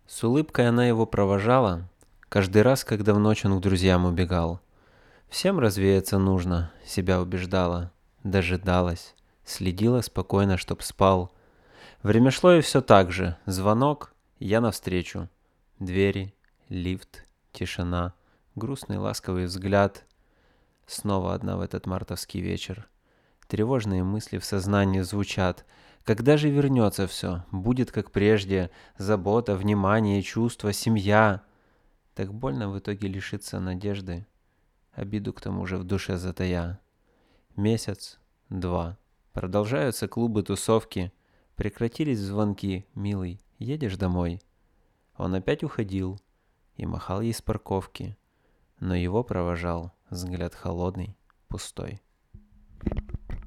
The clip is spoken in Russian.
С улыбкой она его провожала, каждый раз, когда в ночь он к друзьям убегал. Всем развеяться нужно, себя убеждала, дожидалась, следила спокойно, чтоб спал. Время шло и все так же. Звонок, я навстречу. Двери, лифт, тишина, грустный ласковый взгляд. Снова одна в этот мартовский вечер. Тревожные мысли в сознании звучат. Когда же вернется все? Будет как прежде. Забота, внимание, чувство, семья. Так больно в итоге лишиться надежды. Обиду к тому же в душе затая. Месяц, два. Продолжаются клубы, тусовки. Прекратились звонки. Милый, едешь домой? Он опять уходил и махал ей с парковки. Но его провожал взгляд холодный, пустой.